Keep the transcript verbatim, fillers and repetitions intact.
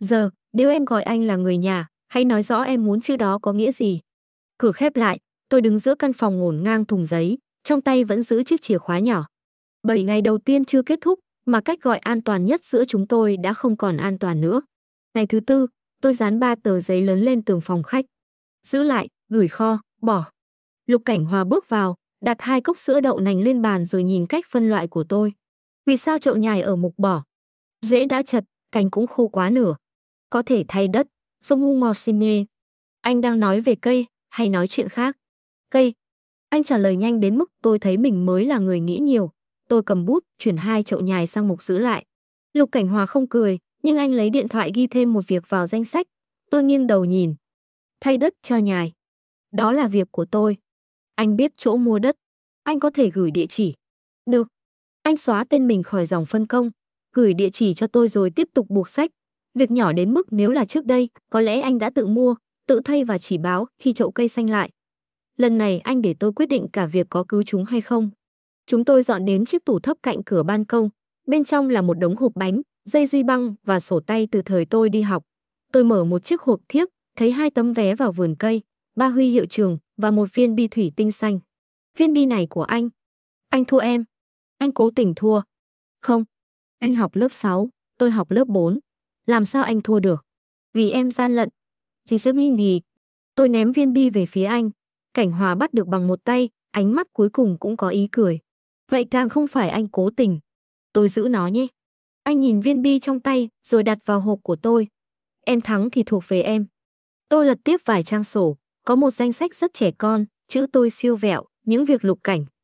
Giờ, nếu em gọi anh là người nhà, hãy nói rõ em muốn chữ đó có nghĩa gì. Cửa khép lại, tôi đứng giữa căn phòng ngổn ngang thùng giấy, trong tay vẫn giữ chiếc chìa khóa nhỏ. Bảy ngày đầu tiên chưa kết thúc, mà cách gọi an toàn nhất giữa chúng tôi đã không còn an toàn nữa. Ngày thứ tư, tôi dán ba tờ giấy lớn lên tường phòng khách. Giữ lại, gửi kho, bỏ. Lục Cảnh Hòa bước vào, đặt hai cốc sữa đậu nành lên bàn rồi nhìn cách phân loại của tôi. Vì sao chậu nhài ở mục bỏ? Rễ đã chật, cành cũng khô quá nửa. Có thể thay đất, sông ngò xin mê. Anh đang nói về cây, hay nói chuyện khác? Cây. Anh trả lời nhanh đến mức tôi thấy mình mới là người nghĩ nhiều. Tôi cầm bút, chuyển hai chậu nhài sang mục giữ lại. Lục Cảnh Hòa không cười, nhưng anh lấy điện thoại ghi thêm một việc vào danh sách. Tôi nghiêng đầu nhìn. Thay đất cho nhài. Đó là việc của tôi. Anh biết chỗ mua đất. Anh có thể gửi địa chỉ. Được. Anh xóa tên mình khỏi dòng phân công. Gửi địa chỉ cho tôi rồi tiếp tục buộc sách. Việc nhỏ đến mức nếu là trước đây, có lẽ anh đã tự mua, tự thay và chỉ báo khi chậu cây xanh lại. Lần này anh để tôi quyết định cả việc có cứu chúng hay không. Chúng tôi dọn đến chiếc tủ thấp cạnh cửa ban công. Bên trong là một đống hộp bánh, dây duy băng và sổ tay từ thời tôi đi học. Tôi mở một chiếc hộp thiếc, thấy hai tấm vé vào vườn cây, ba huy hiệu trường và một viên bi thủy tinh xanh. Viên bi này của anh. Anh thua em. Anh cố tình thua. Không. Anh học lớp sáu, tôi học lớp bốn. Làm sao anh thua được? Vì em gian lận. Chỉ sớm gì. Tôi ném viên bi về phía anh. Cảnh Hòa bắt được bằng một tay, ánh mắt cuối cùng cũng có ý cười. Vậy càng không phải anh cố tình. Tôi giữ nó nhé. Anh nhìn viên bi trong tay rồi đặt vào hộp của tôi. Em thắng thì thuộc về em. Tôi lật tiếp vài trang sổ, có một danh sách rất trẻ con, chữ tôi siêu vẹo, những việc Lục Cảnh